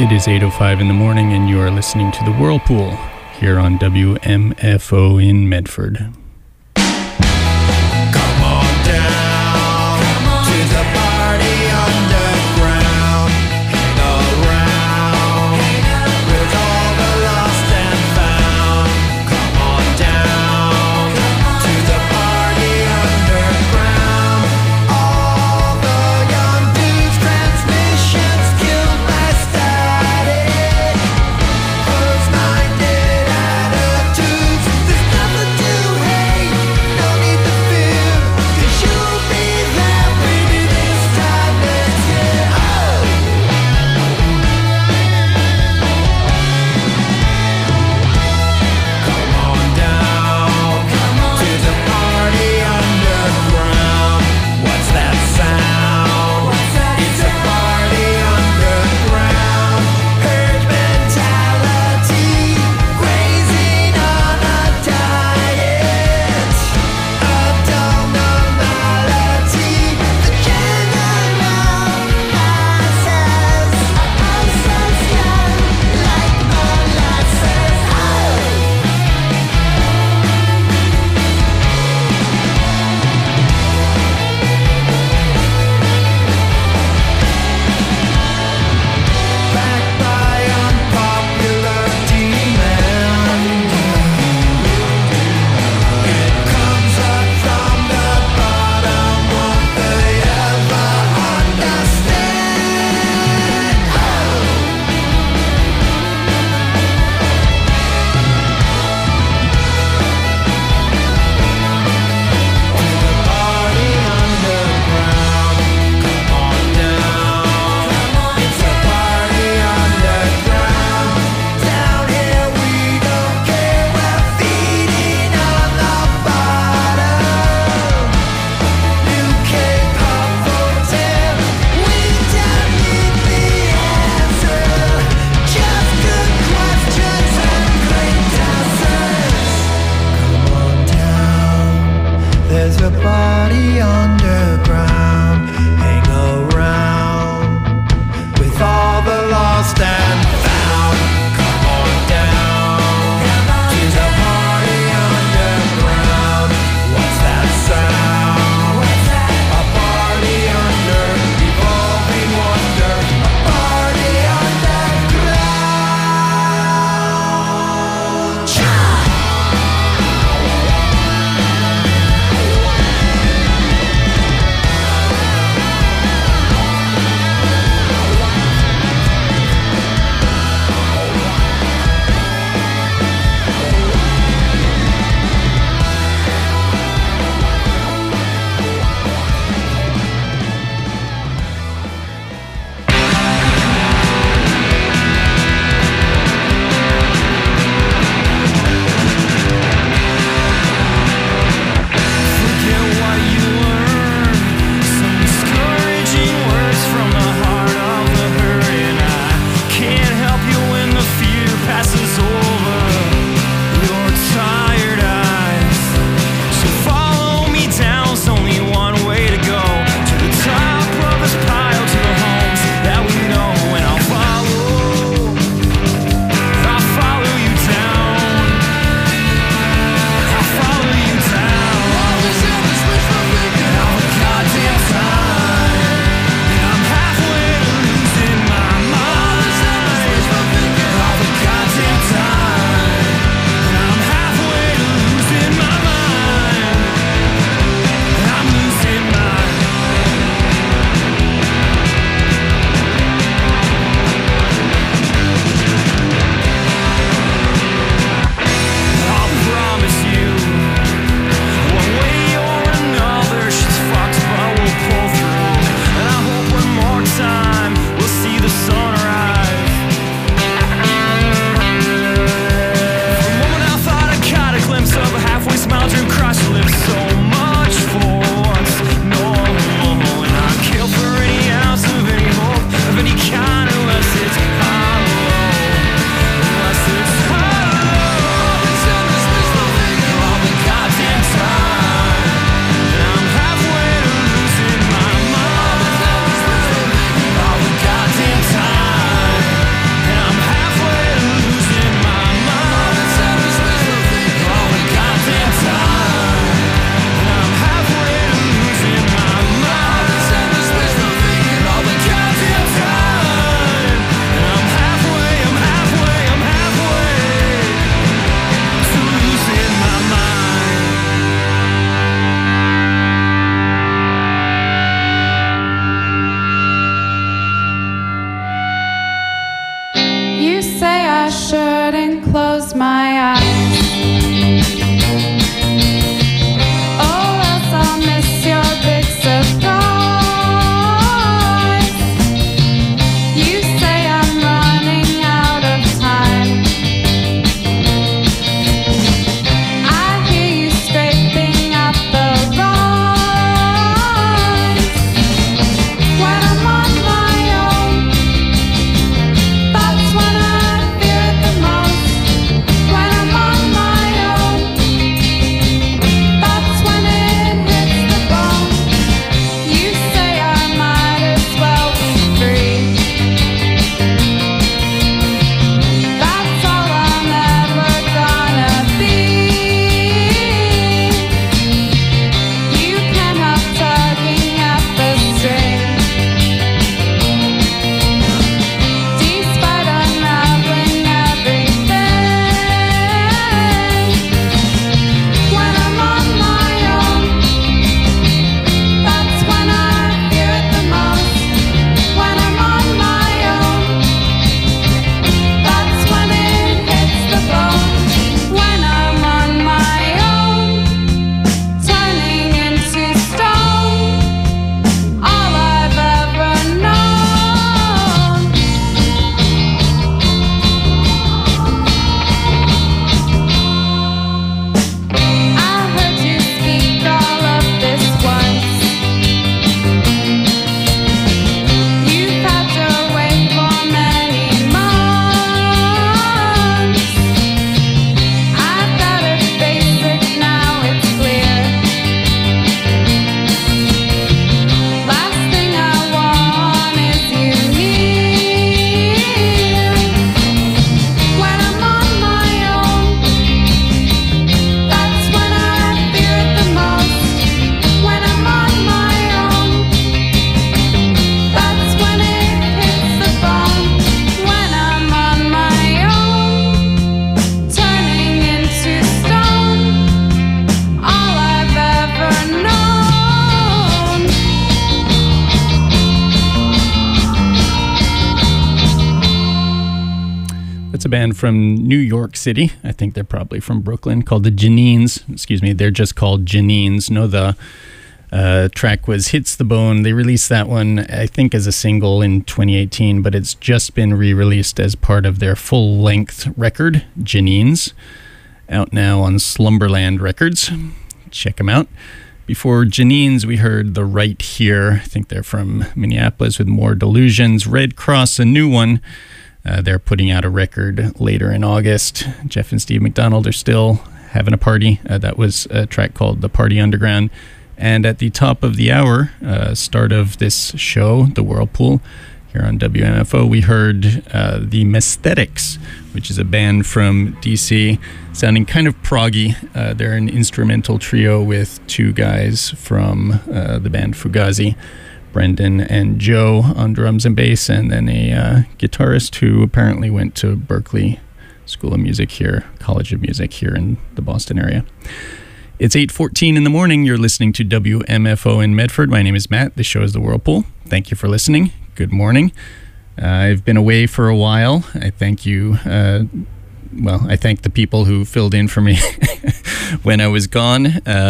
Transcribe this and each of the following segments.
It is 8:05 in the morning, and you are listening to The Whirlpool here on WMFO in Medford. Come on down to the party underground. Hang around with all the lost and found. Come on down to the party underground. All the young dudes, transmissions killed by static. Close-minded attitudes, there's nothing to hate. band from New York City. I think they're probably from Brooklyn, called the Janines. Excuse me, they're just called Janines. No, the track was Hits the Bone. They released that one, I think, as a single in 2018, but it's just been re-released as part of their full-length record, Janines, out now on Slumberland Records. Check them out. Before Janines, we heard The Right Here. I think they're from Minneapolis with More Delusions. Red Cross, a new one. They're putting out a record later in August. Jeff and Steve McDonald are still having a party. That was a track called The Party Underground. And at the top of the hour, start of this show, The Whirlpool, here on WMFO, we heard the Mesthetics, which is a band from DC, sounding kind of proggy. They're an instrumental trio with two guys from the band Fugazi, Brendan and Joe on drums and bass, and then a guitarist who apparently went to Berklee School of Music here, College of Music here in the Boston area. It's 8:14 in the morning. You're listening to WMFO in Medford. My name is Matt. The show is The Whirlpool. Thank you for listening. Good morning. I've been away for a while. I thank you. I thank the people who filled in for me when I was gone.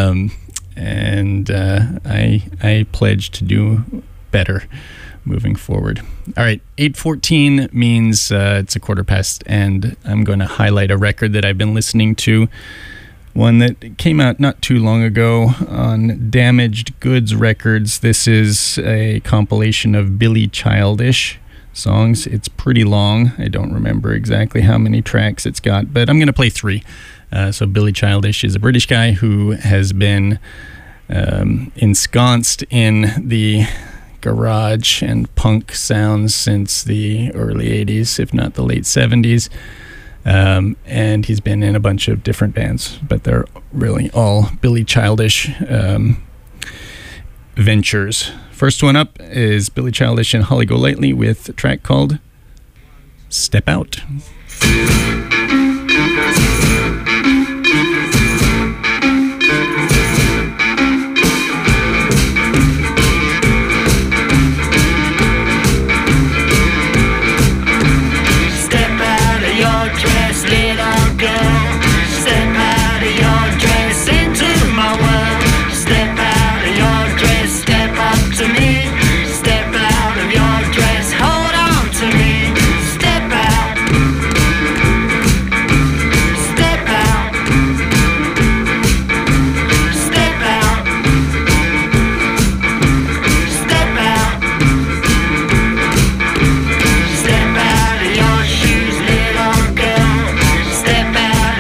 I pledge to do better moving forward. All right, 8:14 means it's a quarter past, and I'm going to highlight a record that I've been listening to. One that came out not too long ago on Damaged Goods Records. This is a compilation of Billy Childish songs. It's pretty long. I don't remember exactly how many tracks it's got, but I'm going to play 3. So Billy Childish is a British guy who has been ensconced in the garage and punk sounds since the early 80s, if not the late 70s. And he's been in a bunch of different bands, but they're really all Billy Childish ventures. First one up is Billy Childish and Holly Golightly with a track called Step Out. Step out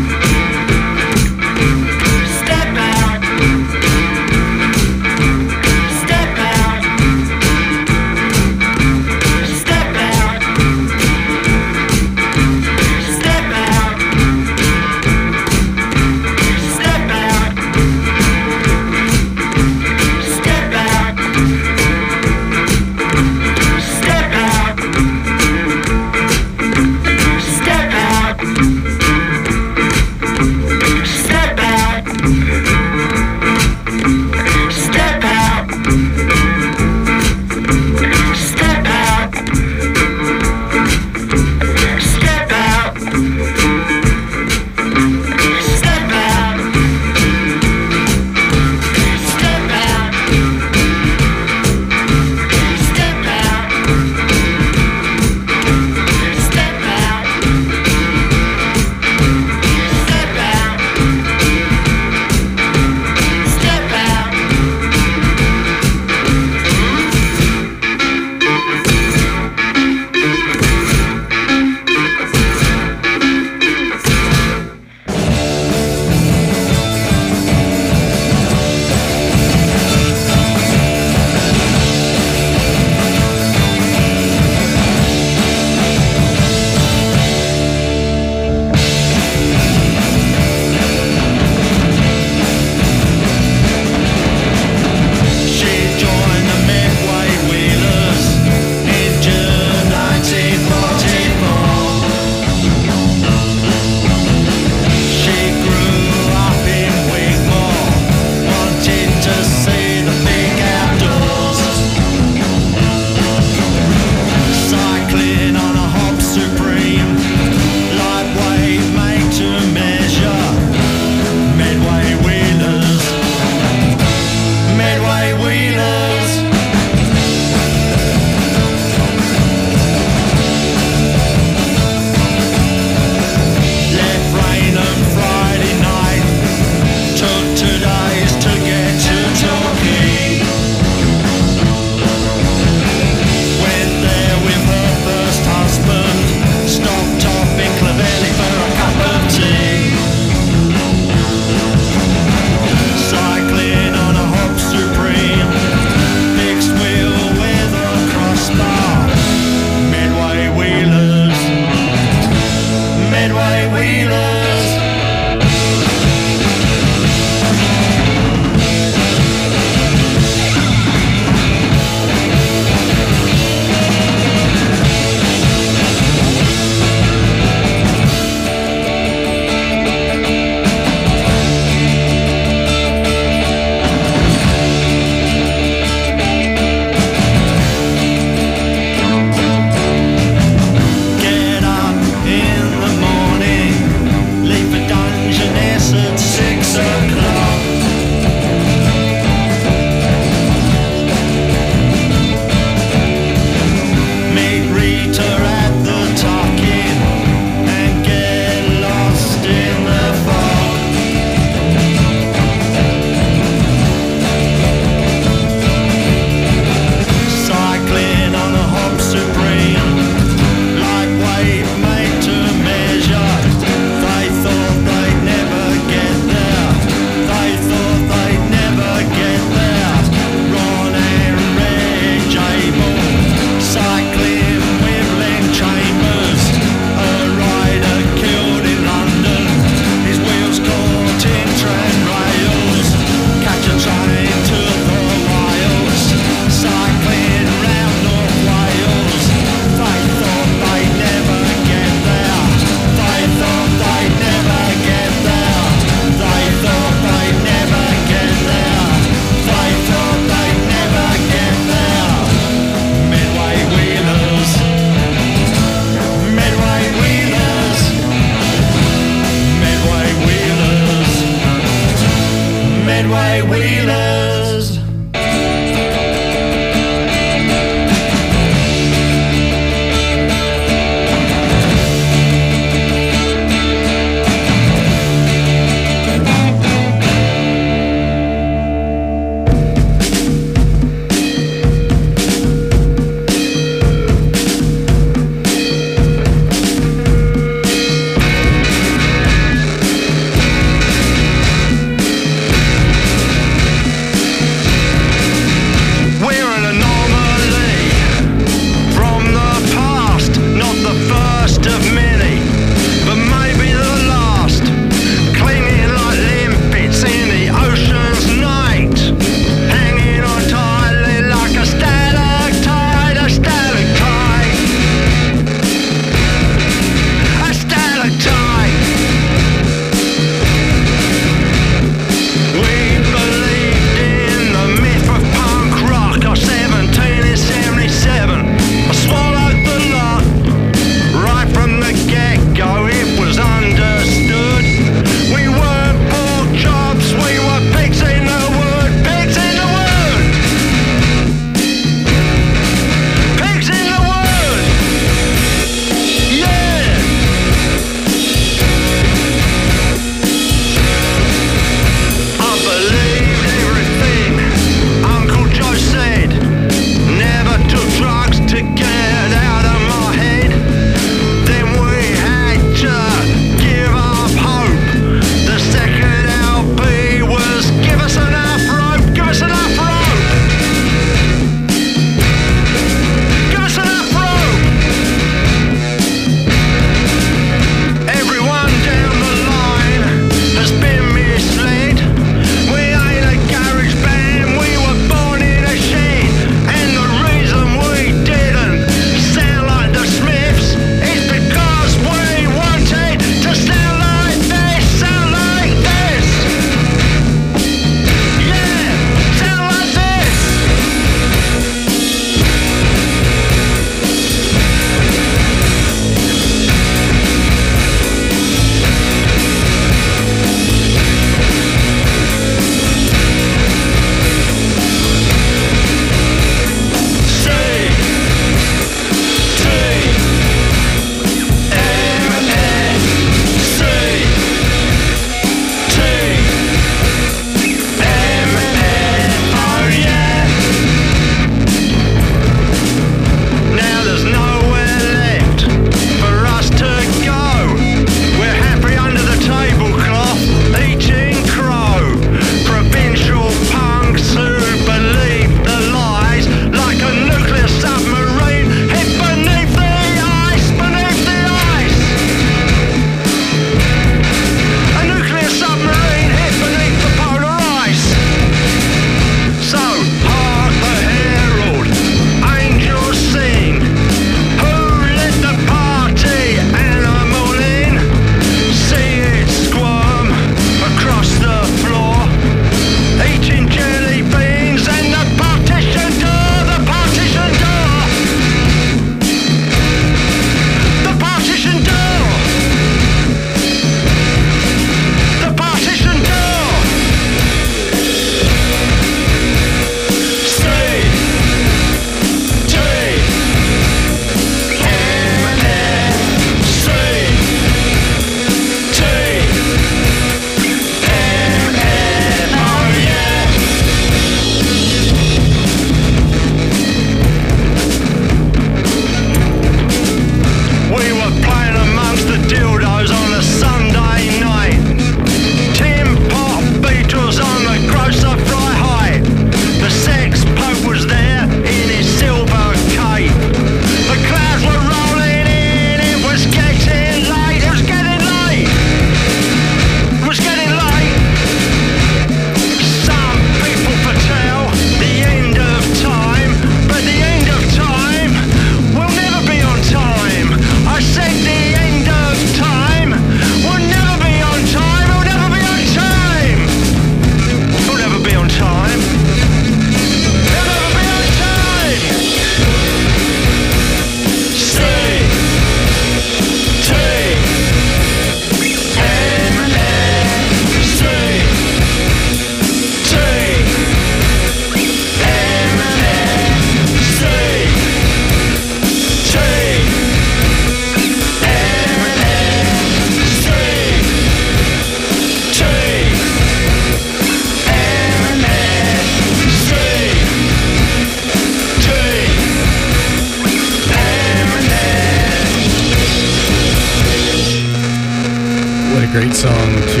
a great song to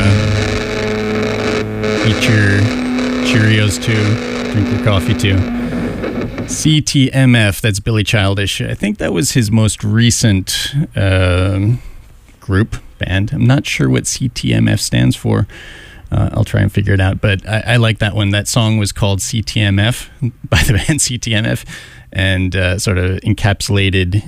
eat your Cheerios to, drink your coffee to. CTMF, that's Billy Childish. I think that was his most recent group, band. I'm not sure what CTMF stands for. I'll try and figure it out, but I like that one. That song was called CTMF by the band CTMF, and sort of encapsulating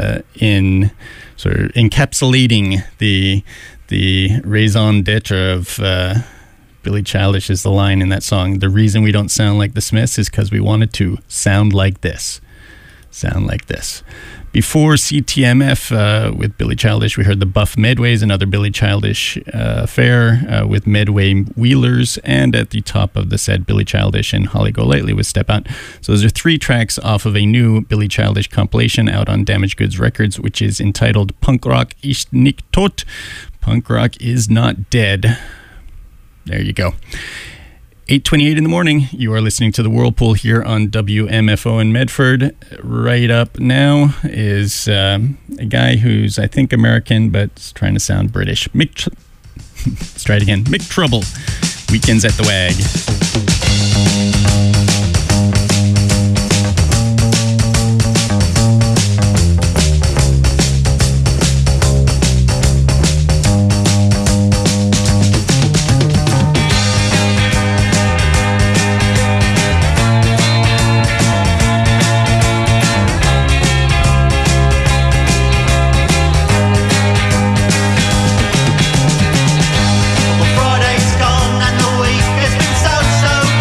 the raison d'etre of Billy Childish is the line in that song. The reason we don't sound like the Smiths is because we wanted to sound like this. Sound like this. Before CTMF with Billy Childish, we heard the Buff Medways, another Billy Childish affair with Medway Wheelers, and at the top of the set, Billy Childish and Holly Golightly with Step Out. So those are 3 tracks off of a new Billy Childish compilation out on Damaged Goods Records, which is entitled Punk Rock ist nicht tot. Punk rock is not dead. There you go. 8:28 in the morning. You are listening to The Whirlpool here on WMFO in Medford. Right up now is a guy who's, I think, American, but is trying to sound British. Let's try it again. Mick Trouble. Weekends at the WAG. Friday's gone and the week has been so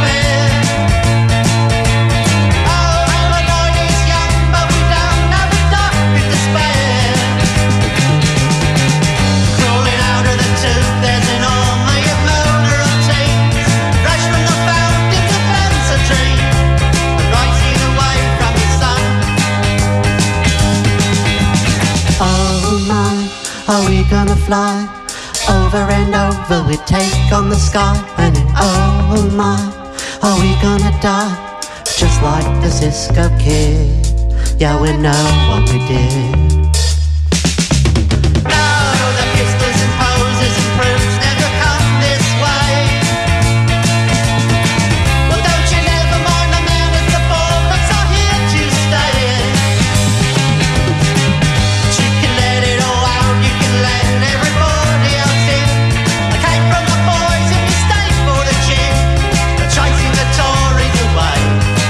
gonna fly over and over, we take on the sky. And oh my, are we gonna die just like the Cisco Kid? Yeah, we know what we did. No, the pistons and poses and proofs never come this way. Well, don't you never mind the man at the ball, that's all here to stay. But you can let it all out, you can let everybody else in. I came from the boys and you stay for the gin, chasing the Tories away.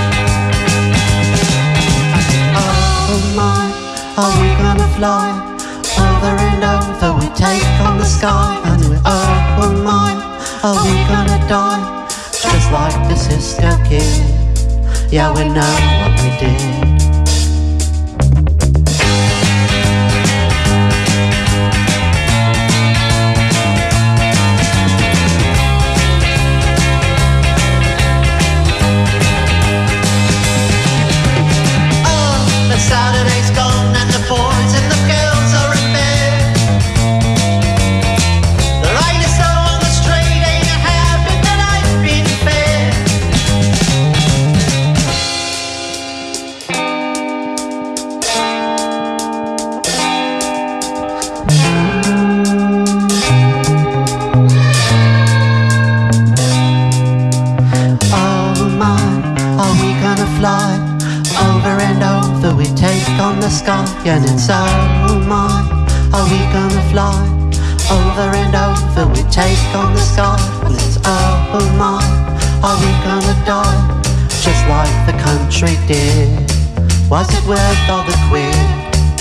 Oh my, are we gonna fly over and over, we take on the sky. And we, oh my, are we gonna die just like the Cisco Kid? Yeah, we know what we did. Oh, the Saturday's gone and the boys and the girls are in bed. There ain't a soul on the street, ain't a habit that I've been fed. Oh my, are we gonna fly over and over, we take on the sky. And it's oh my, are we gonna fly over and over, we take on the sky. And it's oh my, are we gonna die just like the country did? Was it worth all the quid?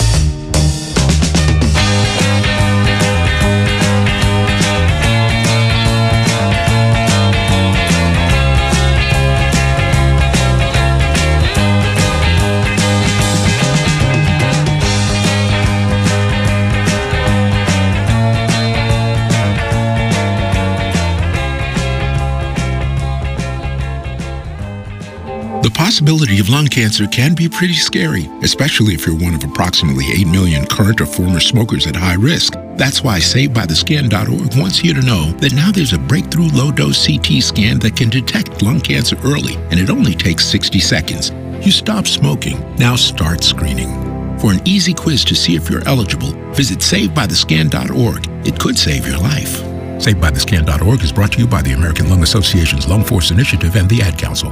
The possibility of lung cancer can be pretty scary, especially if you're one of approximately 8 million current or former smokers at high risk. That's why SavedByTheSkin.org wants you to know that now there's a breakthrough low-dose CT scan that can detect lung cancer early, and it only takes 60 seconds. You stop smoking, now start screening. For an easy quiz to see if you're eligible, visit SaveByTheScan.org. It could save your life. SaveByTheScan.org is brought to you by the American Lung Association's Lung Force Initiative and the Ad Council.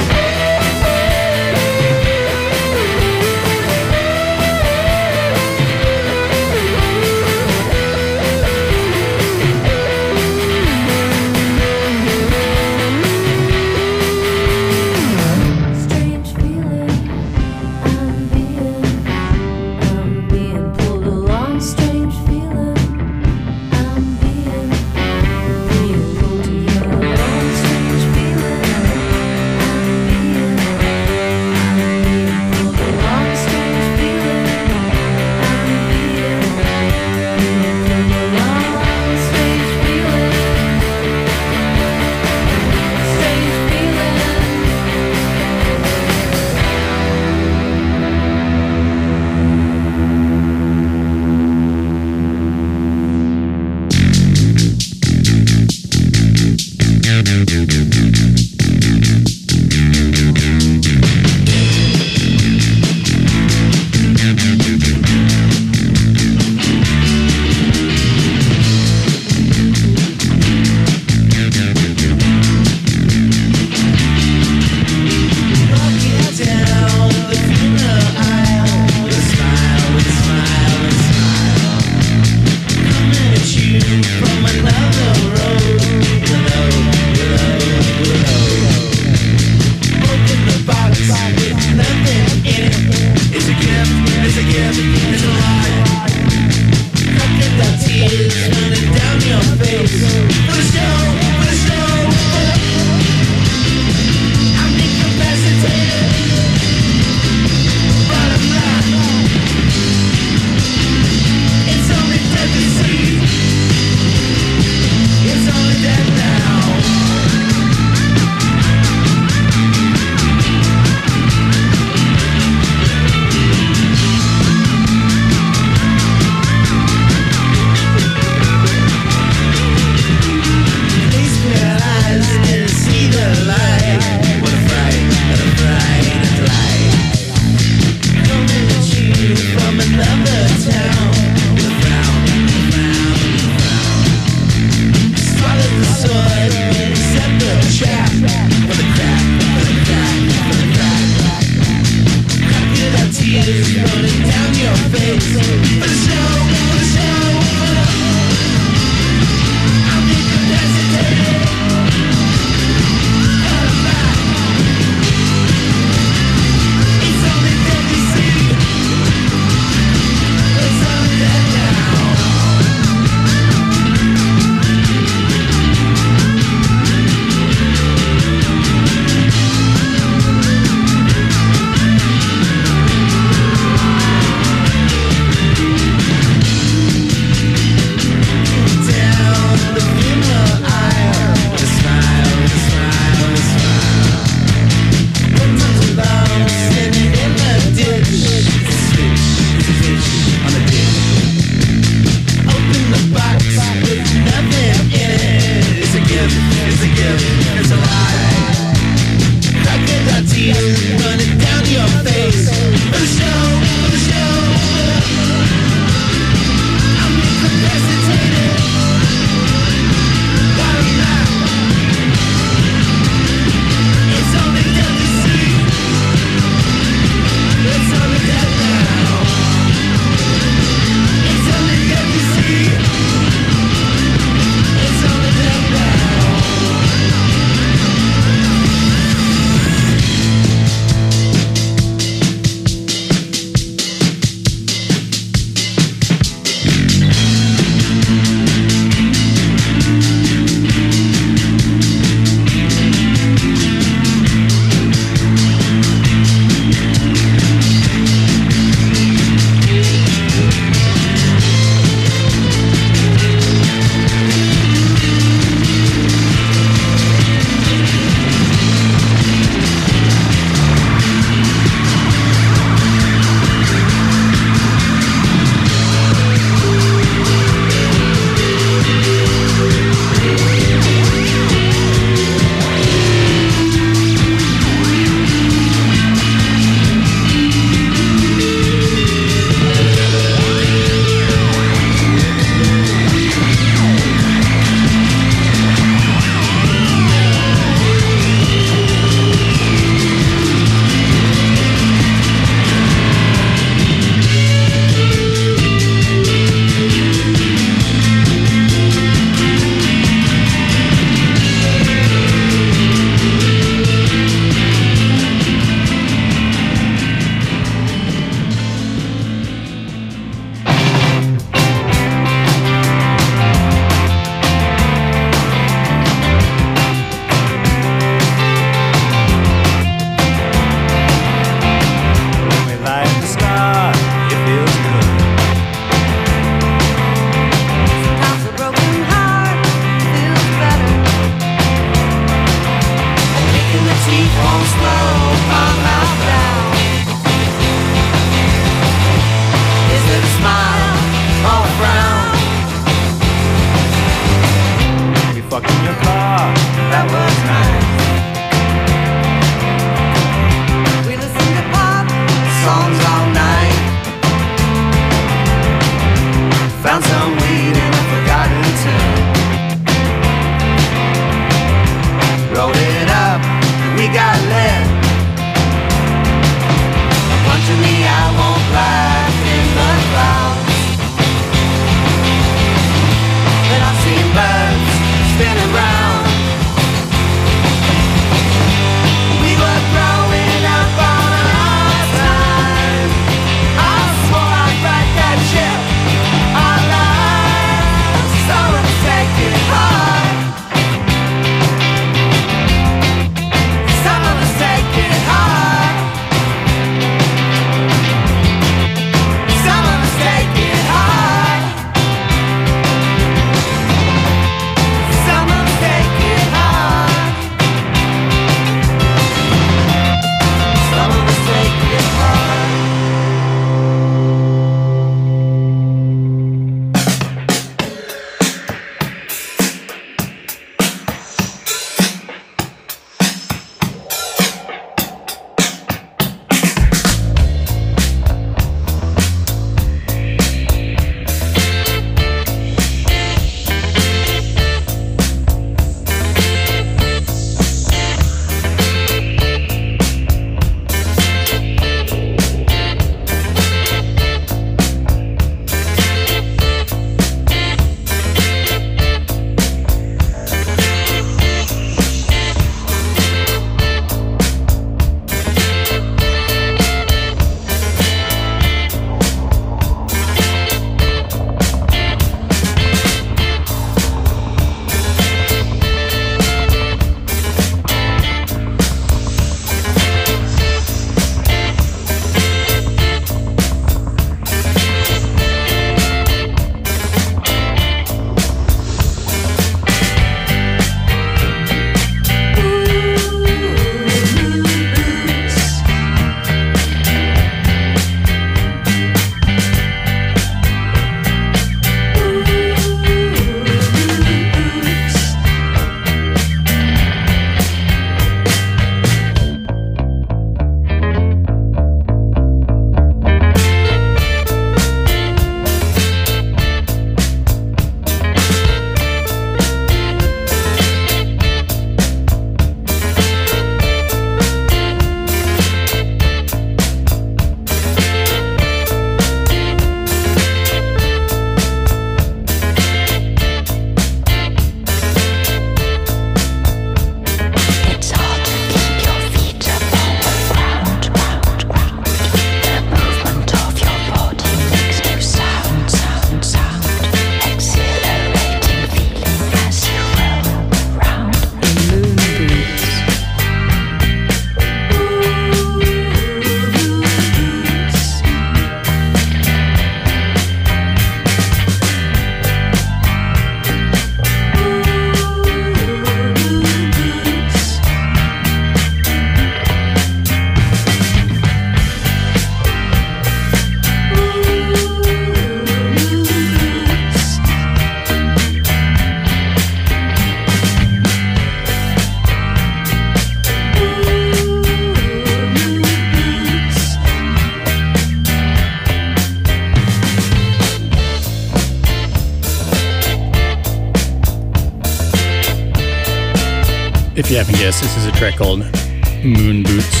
If you haven't guessed, this is a track called Moon Boots.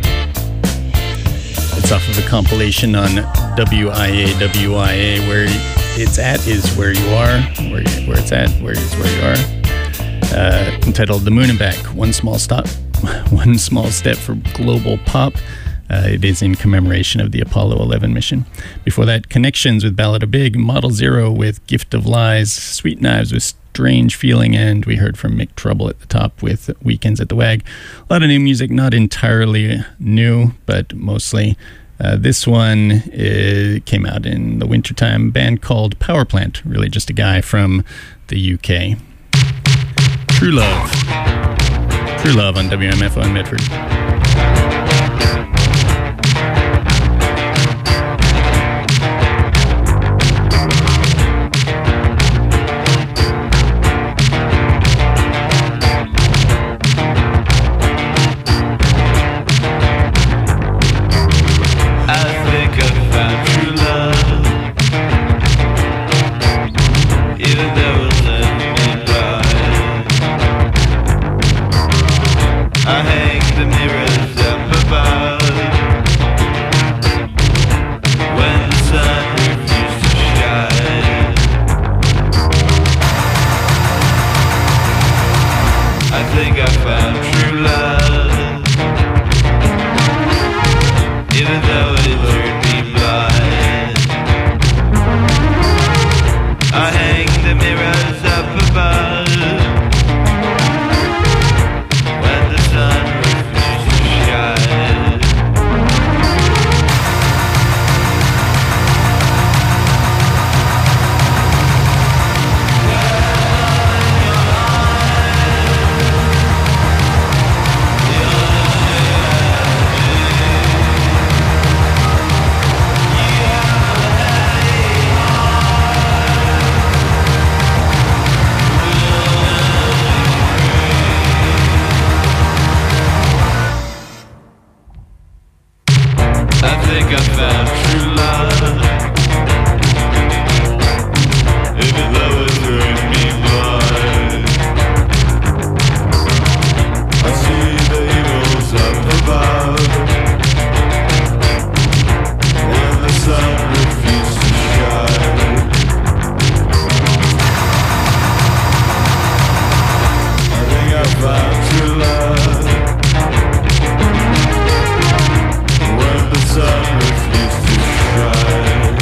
It's off of a compilation on WIA, where it's at is where you are, where it's at, where is where you are. Entitled The Moon and Back, One Small Step for Global Pop. It is in commemoration of the Apollo 11 mission. Before that, Connections with Ballad of Big, Model Zero with Gift of Lies, Sweet Knives with Strange Feeling, and we heard from Mick Trouble at the top with Weekends at the WAG. A lot of new music, not entirely new, but mostly. This one came out in the wintertime, band called Power Plant, really just a guy from the UK. True Love on WMFO in Medford. Refused to try.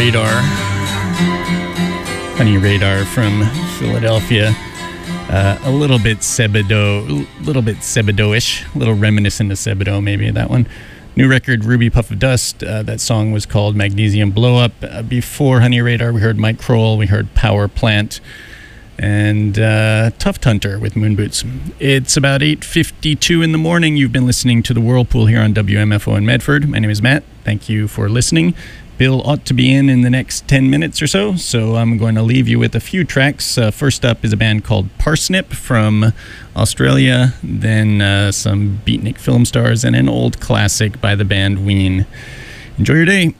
Radar. Honey Radar from Philadelphia. A little bit Sebadoh-ish, a little reminiscent of Sebadoh, maybe that one. New record, Ruby Puff of Dust. That song was called Magnesium Blow Up. Before Honey Radar, we heard Mike Kroll, we heard Power Plant, and Tuft Hunter with Moon Boots. It's about 8:52 in the morning. You've been listening to The Whirlpool here on WMFO in Medford. My name is Matt. Thank you for listening. Bill ought to be in the next 10 minutes or so I'm going to leave you with a few tracks. First up is a band called Parsnip from Australia, then some Beatnik film stars, and an old classic by the band Ween. Enjoy your day.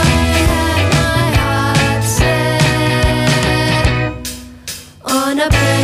On a